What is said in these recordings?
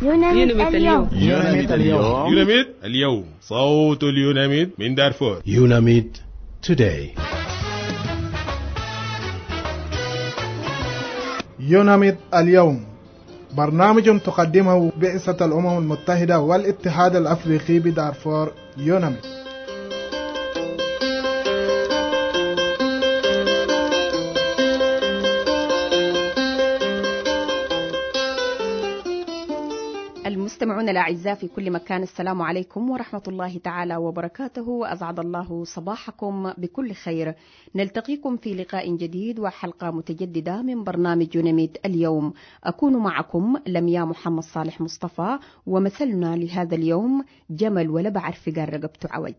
يوناميد اليوم. يوناميد اليوم. يوناميد اليوم، صوت اليوناميد من دارفور. يوناميد today. يوناميد اليوم برنامج تقدمه بعثة الأمم المتحدة والاتحاد الأفريقي بدارفور. يوناميد. المستمعون الأعزاء في كل مكان، السلام عليكم ورحمة الله تعالى وبركاته. أسعد الله صباحكم بكل خير. نلتقيكم في لقاء جديد وحلقة متجددة من برنامج يوناميد اليوم. أكون معكم لميا محمد صالح مصطفى، ومثلنا لهذا اليوم جمل ولا بعرف قال رقبته عوج.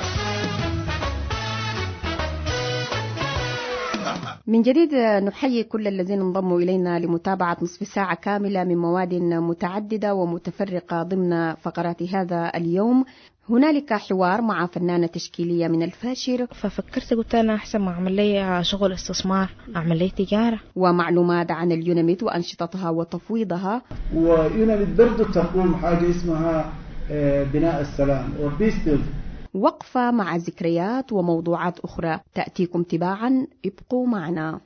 من جديد نحيي كل الذين انضموا إلينا لمتابعة نصف ساعة كاملة من مواد متعددة ومتفرقة ضمن فقرات هذا اليوم. هنالك حوار مع فنانة تشكيلية من الفاشر، ففكرت قلت أنا أحسن ما أعمل لي شغل استثمار، أعمل لي تجارة. ومعلومات عن اليوناميد وأنشطتها وتفويضها. ويوناميد برضو تقوم حاجة اسمها بناء السلام وبيس بيلدينج. وقفة مع ذكريات وموضوعات أخرى تأتيكم تباعا، ابقوا معنا.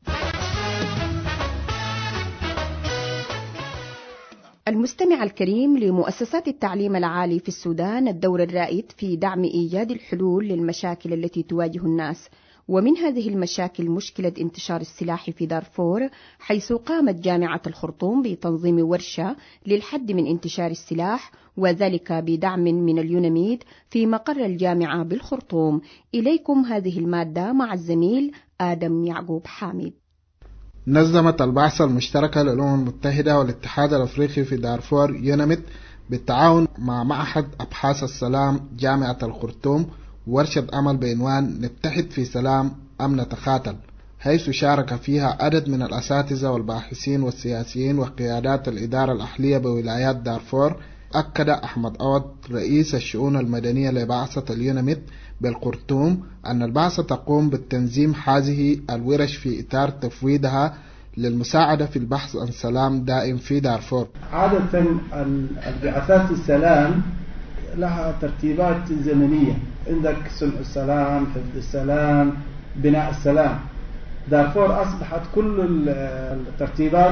المستمع الكريم، لمؤسسات التعليم العالي في السودان الدور الرائد في دعم إيجاد الحلول للمشاكل التي تواجه الناس، ومن هذه المشاكل مشكلة انتشار السلاح في دارفور، حيث قامت جامعة الخرطوم بتنظيم ورشة للحد من انتشار السلاح، وذلك بدعم من اليوناميد في مقر الجامعة بالخرطوم. إليكم هذه المادة مع الزميل آدم يعقوب حامد. نظمت البعثة المشتركة للأمم المتحدة والاتحاد الأفريقي في دارفور يوناميد بالتعاون مع معهد أبحاث السلام جامعة الخرطوم ورشة عمل بعنوان نتحد في سلام أم نتقاتل، حيث شارك فيها عدد من الأساتذة والباحثين والسياسيين وقيادات الإدارة الأهلية بولايات دارفور. أكد أحمد عوض رئيس الشؤون المدنية لبعثة اليوناميد بالخرطوم أن البعثة تقوم بالتنظيم هذه الورش في إطار تفويضها للمساعدة في البحث عن سلام دائم في دارفور. عادة البعثات السلام لها ترتيبات زمنية، عندك صنع السلام، حفظ السلام، بناء السلام. دارفور أصبحت كل الترتيبات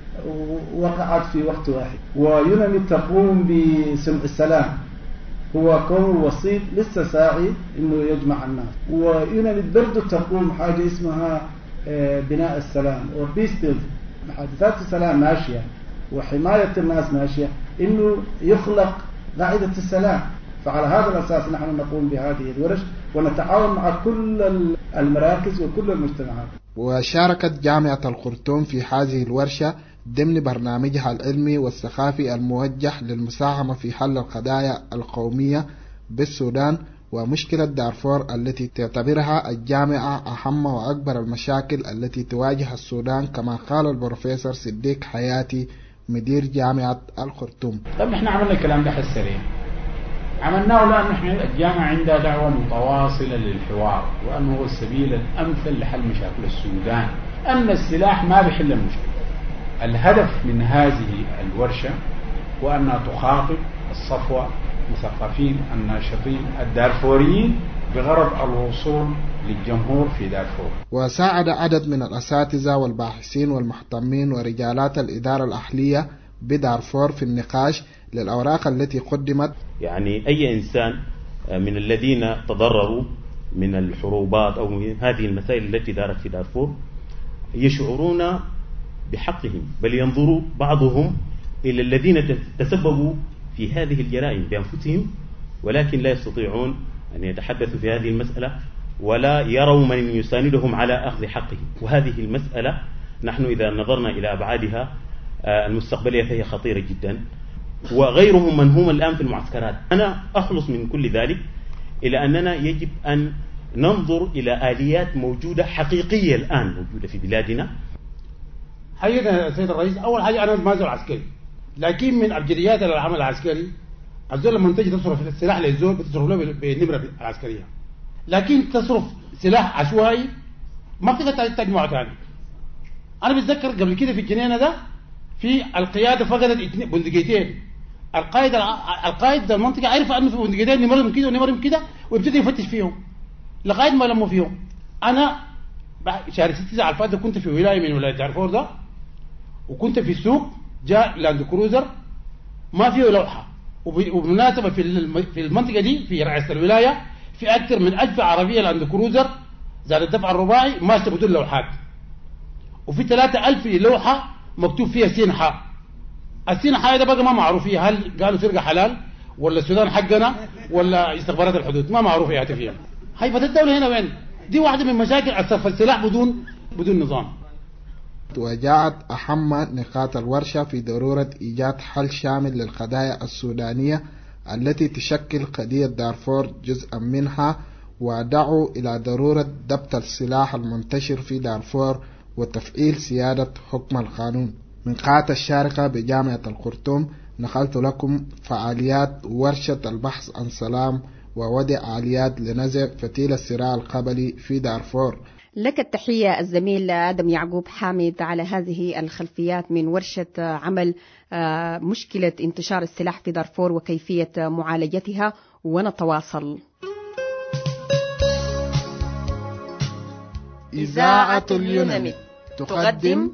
وقعت في وقت واحد، ويوناميد تقوم بصنع السلام، هو كون وسيط لسه ساعي انه يجمع الناس. ويوناميد برضو تقوم حاجة اسمها بناء السلام وبيس بيلدينج. محادثات السلام ماشية وحماية الناس ماشية، انه يخلق قاعدة السلام. فعلى هذا الأساس نحن نقوم بهذه الورش ونتعاون مع كل المراكز وكل المجتمعات. وشاركت جامعة الخرطوم في هذه الورشة ضمن برنامجها العلمي والثقافي الموجه للمساهمة في حل القضايا القومية بالسودان ومشكلة دارفور التي تعتبرها الجامعة أهم وأكبر المشاكل التي تواجه السودان، كما قال البروفيسور صديق حياتي مدير جامعة الخرطوم. طب احنا عملنا الكلام ده حسرين، عملناه لأن احنا الجامعة عندها دعوة متواصلة للحوار، وأنه هو السبيل الأمثل لحل مشاكل السودان، أن السلاح ما بيحل المشكلة. الهدف من هذه الورشة هو أنها تخاطب الصفوة مثقفين الناشطين الدارفوريين بغرض الوصول للجمهور في دارفور. وساعد عدد من الأساتذة والباحثين والمهتمين ورجالات الإدارة الأهلية بدارفور في النقاش للأوراق التي قدمت. يعني أي إنسان من الذين تضرروا من الحروبات أو من هذه المسائل التي دارت في دارفور يشعرون بحقهم، بل ينظروا بعضهم إلى الذين تسببوا في هذه الجرائم بأنفسهم، ولكن لا يستطيعون أن يتحدثوا في هذه المسألة ولا يروا من يساندهم على أخذ حقهم. وهذه المسألة نحن إذا نظرنا إلى أبعادها المستقبلية فهي خطيرة جدا، وغيرهم منهوم الآن في المعسكرات. أنا أخلص من كل ذلك إلى أننا يجب أن ننظر إلى آليات موجودة حقيقية الآن موجودة في بلادنا. حقيقة سيد الرئيس، أول حاجة أنا ما زول عسكري، لكن من أبجديات العمل العسكري الزول لما تجي تصرف السلاح للزول بتصرف له بالنمرة العسكرية، لكن تصرف سلاح عشوائي ما بتقدر تجمعه ثاني. أنا بتذكر قبل كده في الجنينة ده في القيادة فقدت بندقيتين، القائد المنطقه عرف انه في منطقتين نمرهم كده ونمرهم كده، ويبتدي يفتش فيهم لغايه ما لموا فيهم. انا شهر 6 على الفاتح كنت في ولايه من ولايات دارفور ده، وكنت في السوق، جاء لاند كروزر ما فيه لوحه، وبالمناسبه في المنطقه دي في رئاسه الولايه في اكثر من 1000 عربيه لاند كروزر زاد الدفع الرباعي ماشيه بدون لوحات، وفي 3000 لوحه مكتوب فيها سين حاء. السين حاء ده بقى ما معروف فيها هل قالوا سرقه حلال ولا السودان حقنا ولا استخبارات الحدود، ما معروف فيها فيها. هيبه الدوله هنا وين؟ دي واحده من مشاكل صرف السلاح بدون نظام. وجاءت أهم نقاط الورشة في ضرورة إيجاد حل شامل للقضايا السودانية التي تشكل قضية دارفور جزءا منها، ودعوا إلى ضرورة ضبط السلاح المنتشر في دارفور وتفعيل سيادة حكم القانون. من قاعة الشارقة بجامعة الخرطوم نقلت لكم فعاليات ورشة البحث عن سلام ووضع آليات لنزع فتيل الصراع القبلي في دارفور. لك التحية الزميل آدم يعقوب حامد على هذه الخلفيات من ورشة عمل مشكلة انتشار السلاح في دارفور وكيفية معالجتها، ونتواصل. إذاعة اليونميت تقدم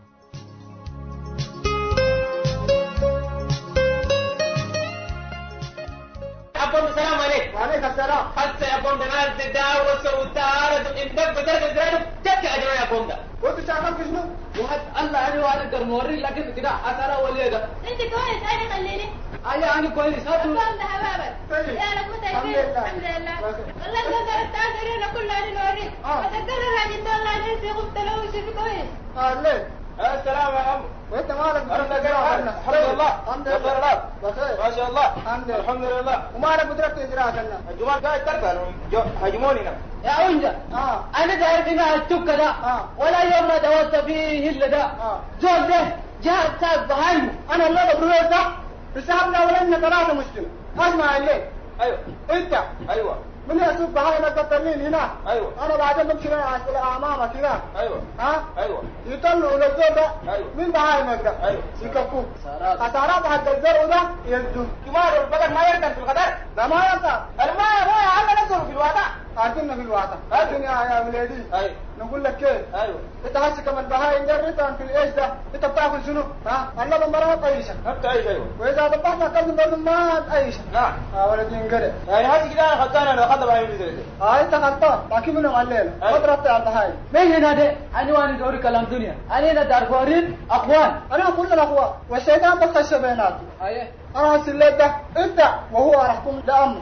السلام عليكم. وعليكم السلام. حتى يا بوم ده ناس تداول وتعارض وإندك بدرجة زرادة تبكي يا جماعة يا بوم ده. وأنت شغال في شنو؟ وحد الله أنا وأقدر نوري لكن كده أثر ولا ده. أنت كويس أنا خليني. أنا كويس. هاتوا. بوم ده حبابك. يا لك متى الحمد لله. والله قدر التأثيرين كلها نوريك. وتقدر راجل الله عليه في غبت له وشي كويس. ليه؟ السلام يا عم. وانت مالك؟ الحمد لله. الحمد لله. بخير. ما شاء الله. الحمد لله. ومالك بدرت اجراءاتنا؟ الجمال قاعد تركن هجموني يا عنجة. انا تعرف انها التكه ده. ولا يوم ما دوست فيه الا ده. زول ده جاء ساق بهايمه. انا اللي بقول ده بسببنا ولنا ثلاثه مشكله. اسمع الليل. ايوه. انت. ايوه. من يسوق بهايمك بطلين هنا. ايوه. انا بعدين بمشي امامك هنا. ايوه. ايوه. يطلعوا للزور ده. ايوه. من بهايمك ده. ايوه. يكفوك. خسارات حق الزرع ده يزدون. كمال البقر ما يركن في الغدر؟ لا ما يركن. الماء هو عم نزل في الوادع. عارفيننا في الوادع. عارفين يا ولادي. ايوه. نقول لك كيف؟ ايوه. انت هسه كمان بهايم ده ريتان في الايش ده؟ انت بتاكل شنو؟ الله بمرة تعيشك. بتعيش ايوه. واذا طبخت كذب برضه ما تعيشك. نعم. ولدي انقرع. يعني هسه كده انا خدتها انا دخلت بهايم دي. انت غلطان، لكن منهم علينا. ما ضربت على البهايم. مين هنا ده؟ انا وانا دوري كلام دنيا. انا هنا دارفورين اخوان. انا كلنا اخوان، والشيطان بخش بيناتنا. ايوه. انا هسه الليل ده انت وهو راح تكون لامه.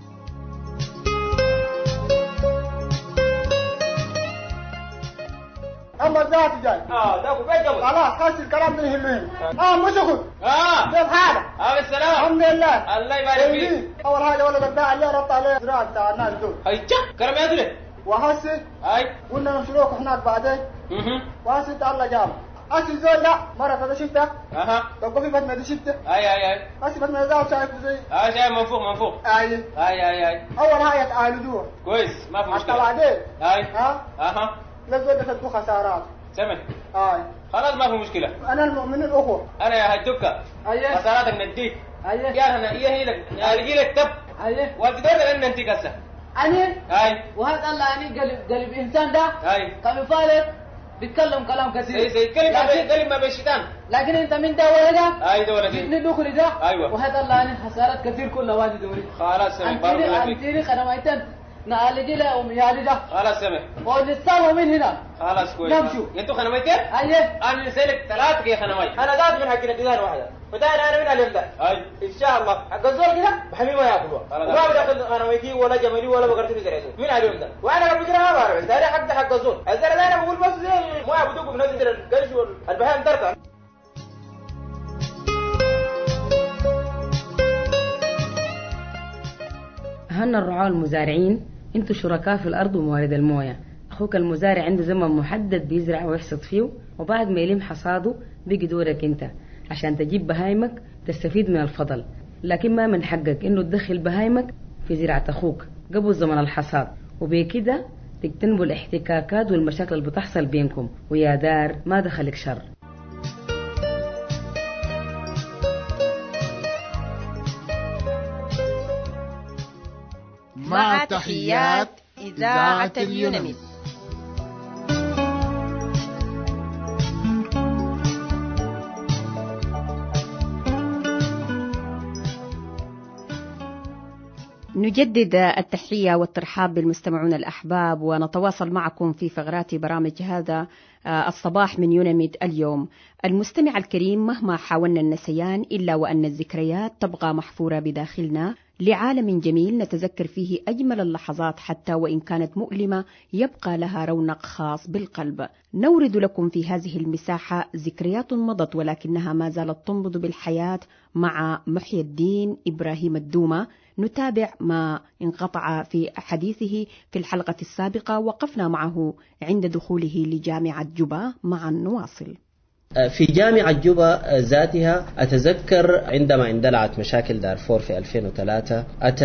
اما الذات جاي. ده بيت قبل. خلاص خلص الكلام ده يهمني. مشكور. كيف حالك؟ بالسلام. الحمد لله. الله يبارك فيك. اول حاجه ولد الباع اللي ربط عليه زراعه بتاع الناس دول. كرم يا دولي. وهسه قلنا نمشيلوك هناك بعدين. وهسه انت الله جاب. هسه الزول ده مرة هذا شفته. طب في فتمة دي شفته. اي هسه فتمة ده شايفه زي. شايف منفوق. اي اول حاجه تعالجوه. كويس ما في مشكله. حتى بعدين. لا الزول ده تدخل خسارات. سمع. خلاص ما في مشكله. انا المؤمن الاخوه. انا يا هدوكا. خساراتك نديك. يا هنا هي لك يا رجيلك تب. وتقدر ان انت قصه. انا وهذا الله اني قلب انسان ده. كان يفارق بيتكلم كلام كثير. زي كلمه بالشيطان. لكن انت من ده ولا ده؟ ده ولا دي. ندخل ده. وهذا الله اني خسارات كثير كلها وادي دوري. خلاص سمع بارك الله فيك. انت خدمايتن نعالج له وميالي ده. خلاص سمع. ونستوى من هنا. خلاص كويس. نمشوا. انتوا خدمايتين؟ انا نسالك 3 يا خدماي. انا ذات من حقنا ديار واحده. فتاني انا من اليوم ده. ان شاء الله. حق الزول كده بحمي ما ياكلوها. وما بدخل خدمايتي ولا جمالي ولا بقرتي بزرعته. من اليوم ده. وانا قبل كده ما بعرف. ده حق الزول. الزرع ده انا بقول بس زي ما يعبدوكم بنزل القرش والبهائم تركع. هن الرعاة المزارعين انتوا شركاء في الارض وموارد المويه. اخوك المزارع عنده زمن محدد بيزرع ويحصد فيه، وبعد ما يلم حصاده بيجي دورك انت عشان تجيب بهايمك تستفيد من الفضل. لكن ما من حقك انه تدخل بهايمك في زراعة اخوك قبل زمن الحصاد، وبكده تجتنبوا الاحتكاكات والمشاكل اللي بتحصل بينكم. ويا دار ما دخلك شر. مع تحيات إذاعة اليونميد. نجدد التحية والترحاب بالمستمعون الأحباب، ونتواصل معكم في فقرات برامج هذا الصباح من يونميد اليوم. المستمع الكريم، مهما حاولنا النسيان إلا وأن الذكريات تبقى محفورة بداخلنا لعالم جميل نتذكر فيه أجمل اللحظات، حتى وإن كانت مؤلمة يبقى لها رونق خاص بالقلب. نورد لكم في هذه المساحة ذكريات مضت ولكنها ما زالت تنبض بالحياة مع محي الدين إبراهيم الدومة. نتابع ما انقطع في حديثه في الحلقة السابقة، وقفنا معه عند دخوله لجامعة جوبا. معا نواصل. في جامعة جوبا ذاتها أتذكر عندما اندلعت مشاكل دارفور في 2003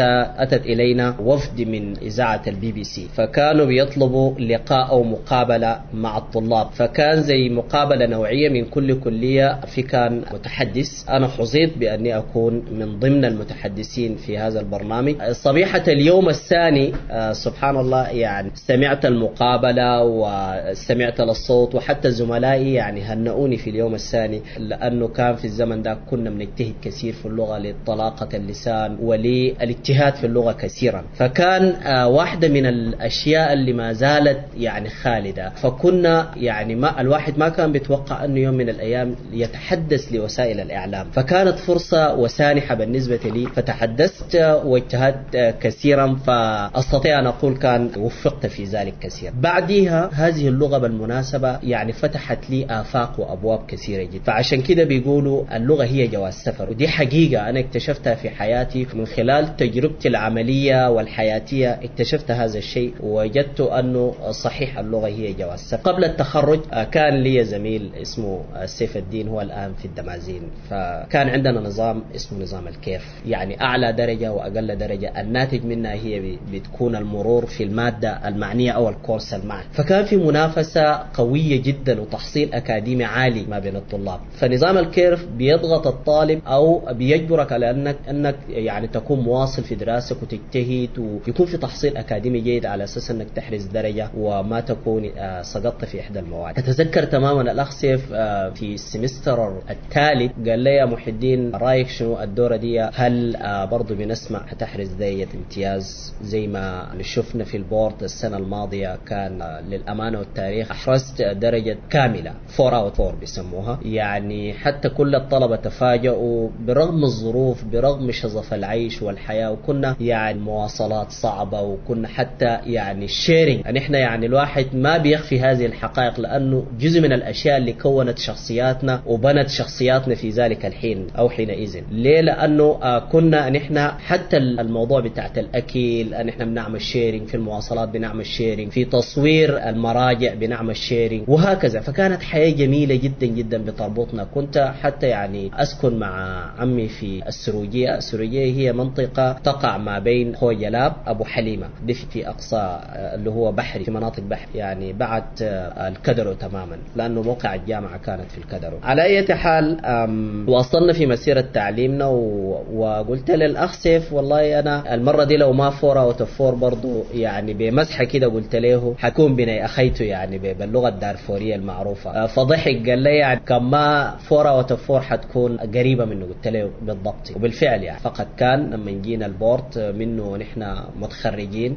أتت إلينا وفد من إذاعة BBC، فكانوا بيطلبوا لقاء أو مقابلة مع الطلاب، فكان زي مقابلة نوعية من كل كلية في كان متحدث. أنا حظيت بأني أكون من ضمن المتحدثين في هذا البرنامج. صبيحة اليوم الثاني سبحان الله يعني سمعت المقابلة وسمعت للصوت، وحتى زملائي يعني هنؤوني في اليوم الثاني، لأنه كان في الزمن ده كنا بنجتهد كثير في اللغة لطلاقة اللسان وللاجتهاد في اللغة كثيرا، فكان واحدة من الأشياء اللي ما زالت يعني خالدة. فكنا يعني ما الواحد ما كان بيتوقع أنه يوم من الأيام يتحدث لوسائل الإعلام، فكانت فرصة وسانحة بالنسبة لي، فتحدثت واجتهدت كثيرا، فأستطيع أن أقول كان وفقت في ذلك كثيرا. بعدها هذه اللغة بالمناسبة يعني فتحت لي آفاق وأبواب كثيرة جدا، فعشان كده بيقولوا اللغة هي جواز سفر، ودي حقيقة أنا اكتشفتها في حياتي من خلال تجربتي العملية والحياتية. اكتشفت هذا الشيء ووجدت أنه صحيح اللغة هي جواز سفر. قبل التخرج كان لي زميل اسمه سيف الدين، هو الآن في الدمازين، فكان عندنا نظام اسمه نظام الكيف، يعني أعلى درجة وأقل درجة الناتج منها هي بتكون المرور في المادة المعنية أو الكورس المعني. فكان في منافسة قوية جدا وتحصيل أكاديمي عالي ما بين الطلاب. فنظام الكيرف بيضغط الطالب أو بيجبرك على أنك يعني تكون مواصل في دراسك وتجتهد ويكون في تحصيل أكاديمي جيد على أساس أنك تحرز درجة وما تكون سقطت في إحدى المواد. أتذكر تماما الأخ سيف في السمستر الثالث قال لي يا محي الدين رأيك شنو الدورة دي، هل برضو بنسمع هتحرز درجة امتياز زي ما شفنا في البورد السنة الماضية؟ كان للأمانة والتاريخ أحرزت درجة كاملة 4 out 4 بيسموها، يعني حتى كل الطلبة تفاجئوا برغم الظروف برغم شظف العيش والحياة، وكنا يعني مواصلات صعبة، وكنا حتى يعني الشيرينج، يعني احنا يعني الواحد ما بيخفي هذه الحقائق لأنه جزء من الأشياء اللي كونت شخصياتنا وبنت شخصياتنا في ذلك الحين أو حينئذ. ليه؟ لأنه كنا نحن حتى الموضوع بتاعت الأكل نحن بنعمل شيرينج، في المواصلات بنعمل شيرينج، في تصوير المراجع بنعمل شيرينج وهكذا. فكانت حياة جميلة جدا جدا بتربطنا. كنت حتى يعني أسكن مع عمي في السروجية. السروجية هي منطقة تقع ما بين خوجلاب أبو حليمة، دي في أقصى اللي هو بحري، في مناطق بحر يعني بعد الكدرو تماما، لأنه موقع الجامعة كانت في الكدرو. على أي حال وصلنا في مسيرة تعليمنا وقلت للأخ سيف والله أنا المرة دي لو ما 4 out of 4 برضو يعني بمسحة كده قلت له حكون بني أخيته يعني باللغة الدارفورية المعروفة. فضحك قال لي يعني كما 4 out of 4 حتكون قريبة منه. قلت له بالضبط، وبالفعل يعني فقد كان لما جينا البورت منه نحن متخرجين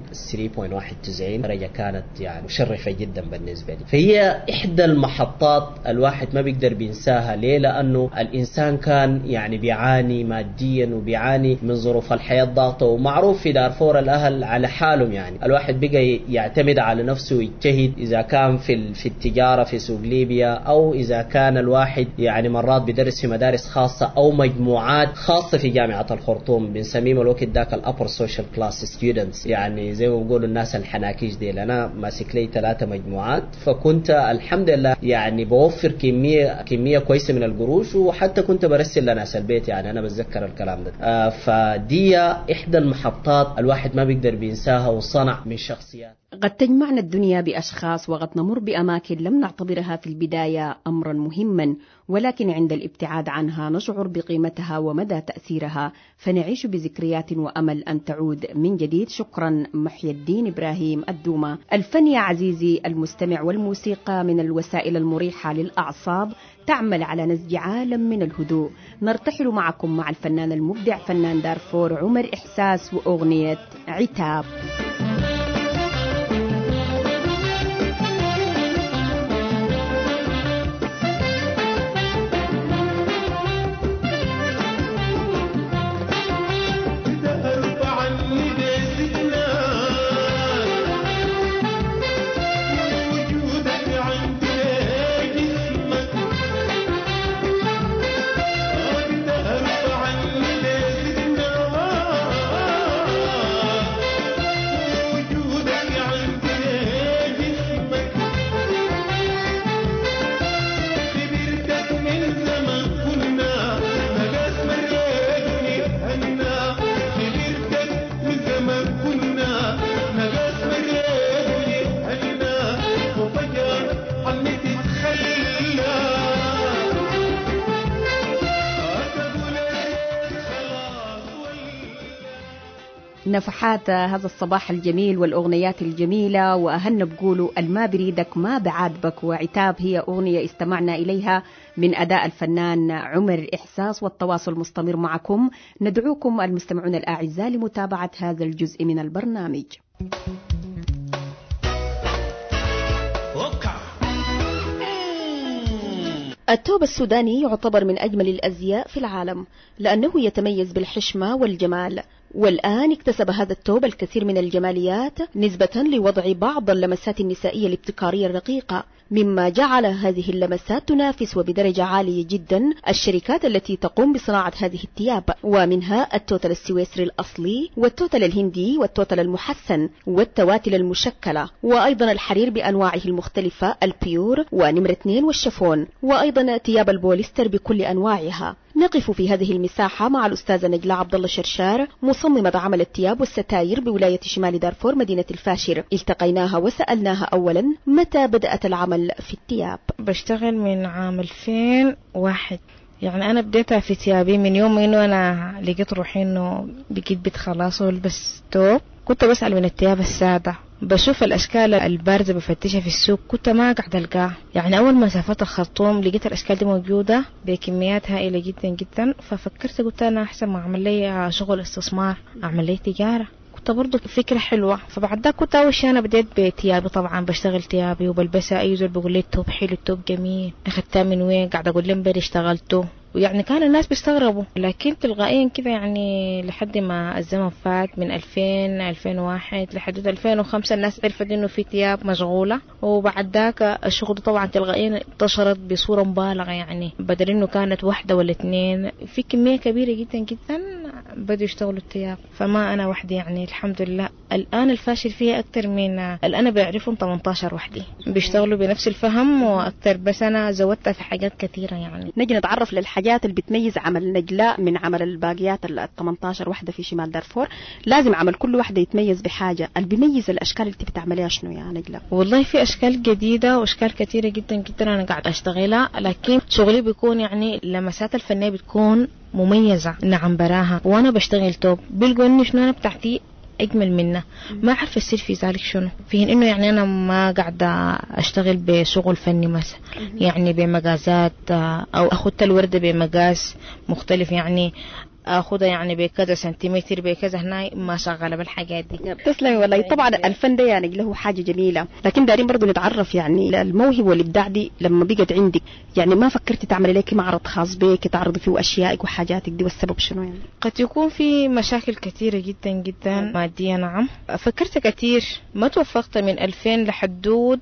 3.91 درجة، كانت يعني مشرفة جدا بالنسبة لي. فهي إحدى المحطات الواحد ما بيقدر بينساها. ليه؟ لأنه الإنسان كان يعني بيعاني ماديا وبيعاني من ظروف الحياة ضغطة، ومعروف في دارفور الأهل على حالهم، يعني الواحد بقى يعتمد على نفسه ويجتهد، إذا كان في التجارة في سوق ليبيا، أو إذا كان الواحد يعني مرات بدرس في مدارس خاصة أو مجموعات خاصة في جامعة الخرطوم بنسميهم الوقت ذاك الأبر سوشيال كلاس ستودنتس، يعني زي ما بيقولوا الناس الحناكيش دي. أنا ماسك لي 3 مجموعات، فكنت الحمد لله يعني بوفر كمية كويسة من القروش، وحتى كنت برسل لناس البيت، يعني أنا بتذكر الكلام ده. فدي إحدى المحطات الواحد ما بيقدر بينساها، وصنع من شخصيات. قد تجمعنا الدنيا بأشخاص وقد نمر بأماكن لم نعتبرها في البداية أمرا مهما، ولكن عند الابتعاد عنها نشعر بقيمتها ومدى تأثيرها، فنعيش بذكريات وأمل أن تعود من جديد. شكرا محي الدين إبراهيم الدومة. الفن يا عزيزي المستمع والموسيقى من الوسائل المريحة للأعصاب، تعمل على نسج عالم من الهدوء. نرتحل معكم مع الفنان المبدع فنان دارفور عمر إحساس وأغنية عتاب. نفحات هذا الصباح الجميل والأغنيات الجميلة، وأهلنا بقولوا الما بريدك ما بعاتبك، وعتاب هي أغنية استمعنا إليها من أداء الفنان عمر إحساس. والتواصل مستمر معكم. ندعوكم المستمعون الأعزاء لمتابعة هذا الجزء من البرنامج. الثوب السوداني يعتبر من أجمل الأزياء في العالم لأنه يتميز بالحشمة والجمال، والآن اكتسب هذا الثوب الكثير من الجماليات نسبة لوضع بعض اللمسات النسائية الابتكارية الرقيقة، مما جعل هذه اللمسات تنافس وبدرجة عالية جدا الشركات التي تقوم بصناعة هذه الثياب، ومنها التوتل السويسري الأصلي والتوتل الهندي والتوتل المحسن والتواتل المشكلة، وأيضا الحرير بأنواعه المختلفة البيور ونمرة 2 والشفون، وأيضا ثياب البوليستر بكل أنواعها. نقف في هذه المساحة مع الأستاذة نجلاء عبد الله شرشار مصممة عمل الثياب والستاير بولاية شمال دارفور مدينة الفاشر. التقيناها وسألناها أولا متى بدأت العمل في الثياب. بشتغل من عام 2001، يعني أنا بديتها في ثيابي من يوم إنه أنا لقيت روحي إنه بقيت بيت خلاص والبس توب. كنت بسأل من الثياب السادة، بشوف الأشكال البارزة بفتشها في السوق، كنت ما قاعدة ألقاها. يعني أول ما سافرت الخرطوم لقيت الأشكال دي موجودة بكميات هائلة جدا جدا، ففكرت قلت أنا أحسن ما أعمل لي شغل استثمار، أعمل لي تجارة. كنت برضو فكرة حلوة. فبعد ذاك كنت أول شيء أنا بديت بثيابي، طبعا بشتغل ثيابي وبلبسها. أي زول بيقول لي التوب حلو، التوب جميل، أخدتها من وين؟ قاعدة أقول لهم بري اشتغلته، ويعني كان الناس بيستغربوا. لكن تلقائيا كده يعني لحد ما الزمن فات من 2001 لحد 2005 الناس عرفت انه في ثياب مشغولة، وبعد ذاك الشغل طبعا تلقائيا انتشرت بصورة مبالغة. يعني بدل انه كانت واحدة ولا اثنين، في كمية كبيرة جدا جدا بدوا يشتغلوا الثياب. فما انا وحدي يعني الحمد لله. الان الفاشل فيها اكتر من الان بعرفهم 18 وحدي بيشتغلوا بنفس الفهم واكتر، بس انا زودتها في حاجات كثيرة. يعني نجي نتعرف للحاجات اللي بتميز عمل نجلاء من عمل الباقيات 18 وحدة في شمال دارفور. لازم عمل كل وحدة يتميز بحاجة. اللي بيميز الأشكال اللي بتعمليها شنو يا نجلاء؟ والله في أشكال جديدة وأشكال كثيرة جدا جدا أنا قاعد أشتغلها، لكن شغلي بيكون يعني اللمسات الفنية بتكون مميزة نعم براها. وأنا بشتغل توب بلقوا إني شنو أنا بتاعتي أجمل منه، ما أعرف السر في ذلك شنو، فيه إنه يعني أنا ما قاعدة أشتغل بشغل فني مثلا، يعني بمقاسات أو أخذت الوردة بمقاس مختلف، يعني اخذها يعني بكذا سنتيمتر بكذا، هنا ما شغاله بالحاجات دي. تسلمي والله. طبعا الفن ده يعني له حاجه جميله، لكن دارين برضو نتعرف يعني الموهبه والابداع دي لما بقت عندك، يعني ما فكرتي تعملي لك معرض خاص بك تعرضي فيه اشيائك وحاجاتك دي، والسبب شنو يعني؟ قد يكون في مشاكل كثيره جدا جدا ماديه. نعم فكرت كثير ما توفقت. من 2000 لحدود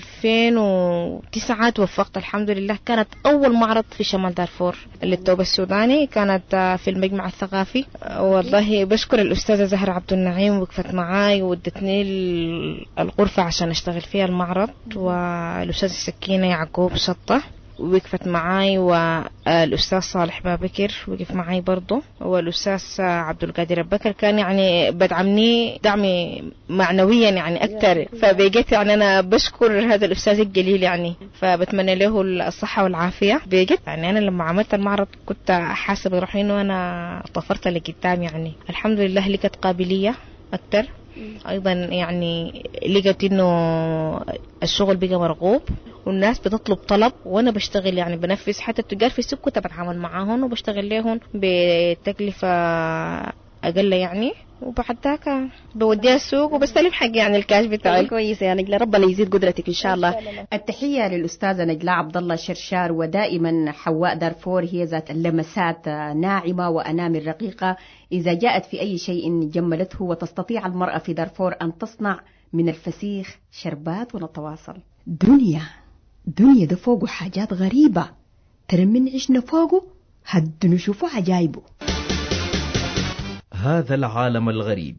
2009 توفقت الحمد لله. كانت اول معرض في شمال دارفور للثوب السوداني، كانت في المجمع الثقافي. والله بشكر الأستاذة زهرة عبد النعيم، وقفت معاي وادتني الغرفة عشان اشتغل فيها المعرض، والأستاذة سكينة يعقوب شطة وقفت معاي، والأستاذ صالح بابكر وقف معاي برضو، والأستاذ عبد القادر بكر كان يعني بدعمني دعم معنويا يعني أكثر. فبقيت يعني أنا بشكر هذا الأستاذ الجليل يعني، فبتمنى له الصحة والعافية. بقيت يعني أنا لما عملت المعرض كنت حاسة بروحي إنه أنا طفرت لقدام، يعني الحمد لله لقيت قابلية أكثر. أيضا يعني لقيت إنه الشغل بقى مرغوب والناس بتطلب طلب، وأنا بشتغل يعني بنفذ. حتى التجار في السوق كنت بتعامل معاهم وبشتغل لهم بتكلفة أقل يعني، وبعد ذاك بوديها السوق وبستلم حق يعني الكاش بتاعي. كويس يا نجلة، ربنا يزيد قدرتك إن شاء الله. التحية للأستاذة نجلاء عبد الله شرشار. ودائما حواء دارفور هي ذات اللمسات ناعمة وأنامل رقيقة إذا جاءت في أي شيء جملته، وتستطيع المرأة في دارفور أن تصنع من الفسيخ شربات. ونتواصل. دنيا ده فوقه حاجات غريبة، ترى من عشنا فوقه هد نشوفه عجايبه. هذا العالم الغريب.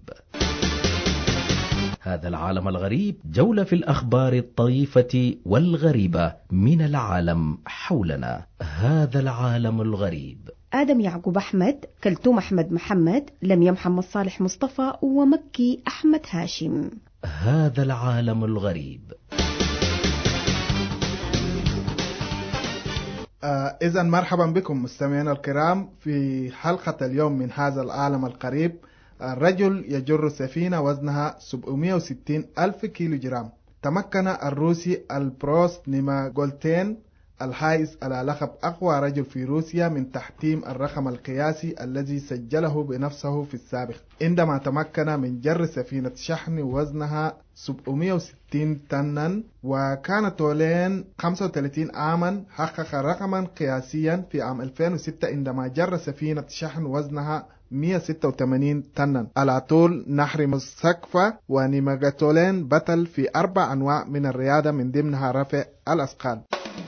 هذا العالم الغريب جولة في الأخبار الطريفة والغريبة من العالم حولنا. هذا العالم الغريب. آدم يعقوب أحمد، كلثوم أحمد محمد، لميا محمد صالح مصطفى، ومكي أحمد هاشم. هذا العالم الغريب. إذا مرحبا بكم مستمعينا الكرام في حلقة اليوم من هذا العالم القريب. الرجل يجر سفينة وزنها 760 ألف كيلو جرام. تمكن الروسي البروست نيماغولتين الحائز على لقب أقوى رجل في روسيا من تحطيم الرقم القياسي الذي سجله بنفسه في السابق، عندما تمكن من جر سفينة شحن وزنها 760 طنا وكان طولين 35 عاما. حقق رقما قياسيا في عام 2006 عندما جر سفينة شحن وزنها 186 طنا على طول نهر مسقفة. ونيماغولتين بطل في 4 أنواع من الرياضة من ضمنها رفع الأثقال.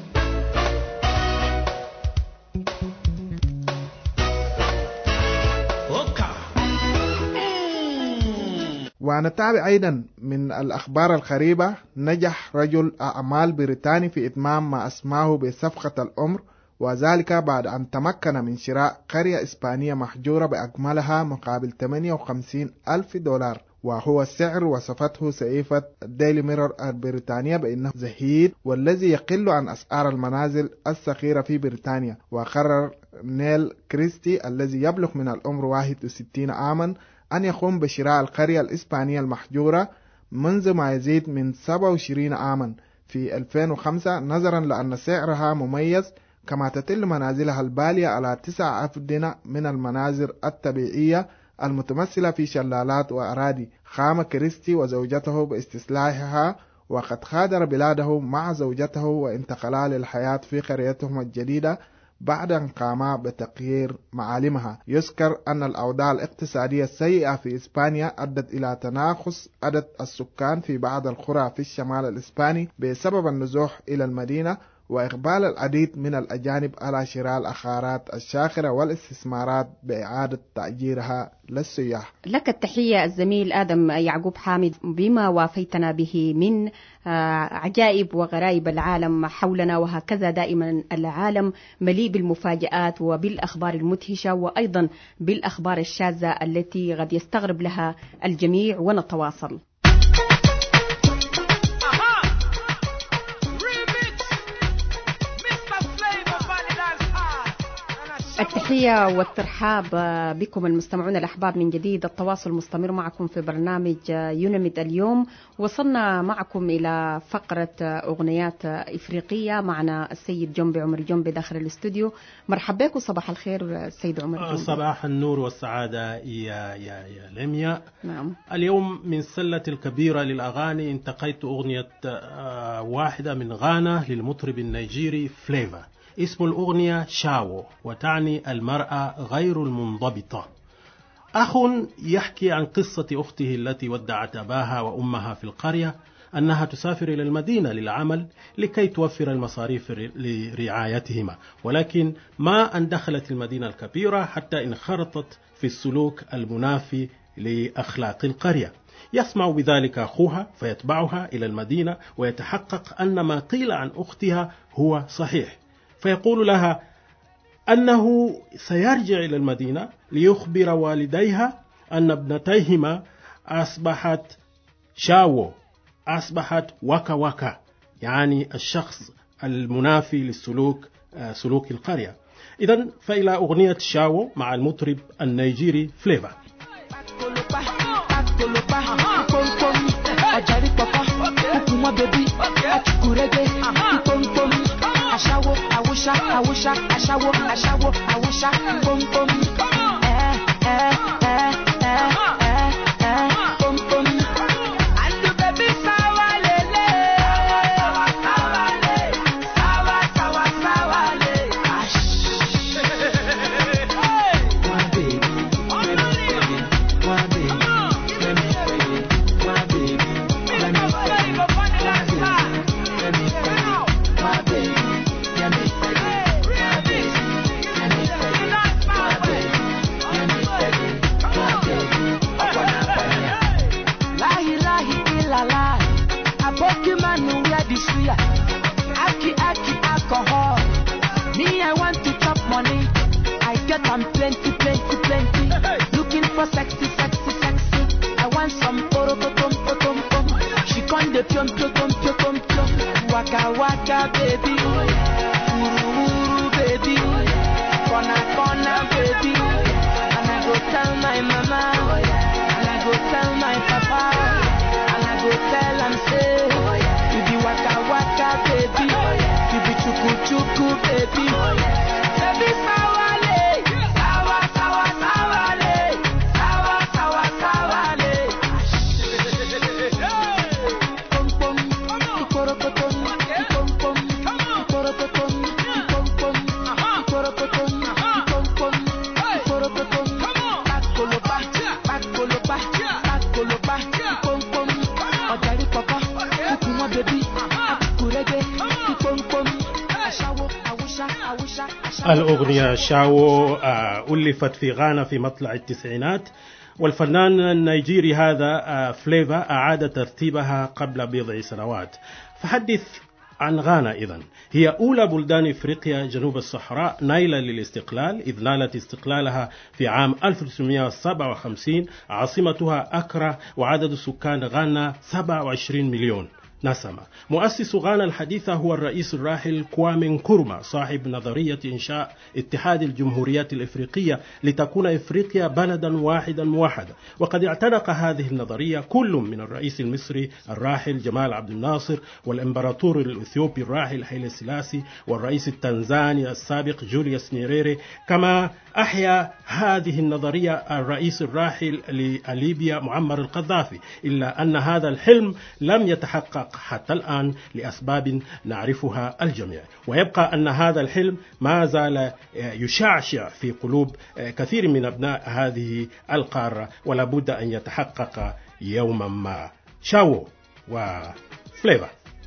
ونتابع أيضا من الأخبار الغريبة. نجح رجل أعمال بريطاني في إتمام ما أسماه بصفقة العمر، وذلك بعد أن تمكن من شراء قرية إسبانية محجورة بأكملها مقابل 58 ألف دولار، وهو السعر وصفته صحيفة ديلي ميرور البريطانية بأنه زهيد والذي يقل عن أسعار المنازل الصغيرة في بريطانيا. وقرر نيل كريستي الذي يبلغ من العمر 61 عاما أن يقوم بشراء القرية الإسبانية المحجورة منذ ما يزيد من 27 عاما في 2005، نظرا لأن سعرها مميز، كما تتل منازلها البالية على 9 أفدنة من المناظر الطبيعية المتمثلة في شلالات وأراضي. قام كريستي وزوجته باستصلاحها، وقد غادر بلاده مع زوجته وانتقلا للحياة في قريتهم الجديدة بعد أن قاما بتغيير معالمها. يذكر أن الأوضاع الاقتصادية السيئة في إسبانيا أدت إلى تناقص عدد السكان في بعض القرى في الشمال الإسباني بسبب النزوح إلى المدينة، وإقبال العديد من الأجانب على شراء العقارات الشاخرة والاستثمارات بإعادة تأجيرها للسياح. لك التحية الزميل آدم يعقوب حامد بما وافيتنا به من عجائب وغرائب العالم حولنا. وهكذا دائما العالم مليء بالمفاجآت وبالأخبار المدهشة، وأيضا بالأخبار الشاذة التي قد يستغرب لها الجميع. ونتواصل. التحية والترحاب بكم المستمعون الأحباب من جديد. التواصل مستمر معكم في برنامج يونميد اليوم. وصلنا معكم إلى فقرة أغنيات إفريقية. معنا السيد جنبي عمر جنبي داخل الاستوديو. مرحبا بكم. صباح الخير السيد عمر جنبي. صباح النور والسعادة يا لميا. نعم. اليوم من سلة الكبيرة للأغاني انتقيت أغنية واحدة من غانا للمطرب النيجيري فليفا. اسم الأغنية شاو، وتعني المرأة غير المنضبطة. أخ يحكي عن قصة أخته التي ودعت أباها وأمها في القرية أنها تسافر إلى المدينة للعمل لكي توفر المصاريف لرعايتهما، ولكن ما أن دخلت المدينة الكبيرة حتى انخرطت في السلوك المنافي لأخلاق القرية. يسمع بذلك أخوها فيتبعها إلى المدينة ويتحقق أن ما قيل عن أختها هو صحيح. فيقول لها أنه سيرجع إلى المدينة ليخبر والديها أن ابنتيهما أصبحت شاو، أصبحت وكا وكا، يعني الشخص المنافي للسلوك، سلوك القرية. إذن فإلى أغنية شاو مع المطرب النيجيري فليفا. الأغنية شاو ألفت في غانا في مطلع التسعينات، والفنان النيجيري هذا فليفا أعاد ترتيبها قبل بضع سنوات. فحدث عن غانا. إذن هي أولى بلدان إفريقيا جنوب الصحراء نيلا للاستقلال، إذ نالت استقلالها في عام 1957. عاصمتها أكرا، وعدد سكان غانا 27 مليون نسمة. مؤسس غانا الحديثة هو الرئيس الراحل كوامي نكروما، صاحب نظرية إنشاء اتحاد الجمهوريات الإفريقية لتكون إفريقيا بلدا واحدا موحدا. وقد اعتنق هذه النظرية كل من الرئيس المصري الراحل جمال عبد الناصر، والإمبراطور الإثيوبي الراحل حيلي سلاسي، والرئيس التنزاني السابق جوليوس نيريري. كما أحيا هذه النظرية الرئيس الراحل لليبيا معمر القذافي، إلا أن هذا الحلم لم يتحقق حتى الآن لأسباب نعرفها الجميع. ويبقى أن هذا الحلم ما زال يشعشع في قلوب كثير من أبناء هذه القارة، ولا بد أن يتحقق يوما ما. شاو وفليفا.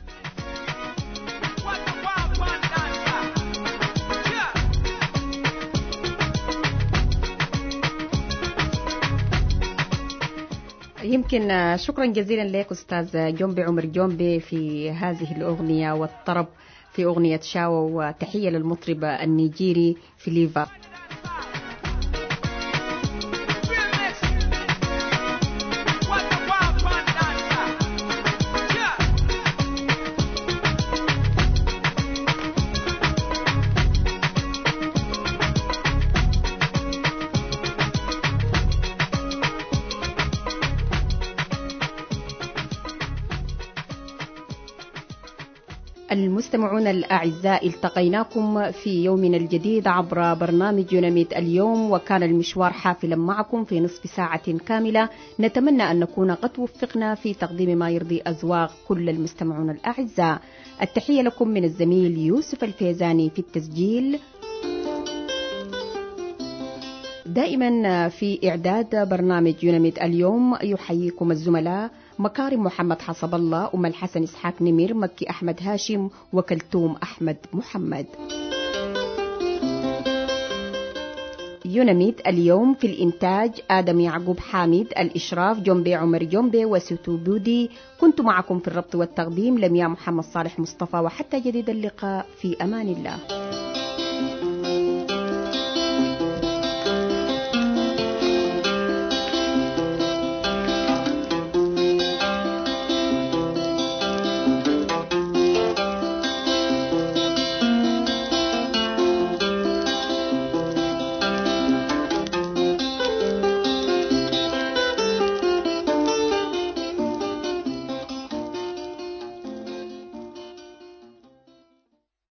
يمكن شكرا جزيلا لك أستاذ جنبي عمر جنبي في هذه الأغنية والطرب في أغنية شاو، وتحية للمطرب النيجيري فليفا. المستمعون الأعزاء، التقيناكم في يومنا الجديد عبر برنامج يوناميت اليوم، وكان المشوار حافلا معكم في نصف ساعة كاملة. نتمنى أن نكون قد وفقنا في تقديم ما يرضي أذواق كل المستمعون الأعزاء. التحية لكم من الزميل يوسف الفيزاني في التسجيل. دائما في إعداد برنامج يوناميت اليوم يحييكم الزملاء مكارم محمد حسب الله، أم الحسن إسحاق نمير، مكي أحمد هاشم، وكلثوم أحمد محمد. يوناميت اليوم في الإنتاج آدم يعقوب حامد، الإشراف جنبي عمر جنبي وستو بودي. كنت معكم في الربط والتقديم لميا محمد صالح مصطفى، وحتى جديد اللقاء في أمان الله.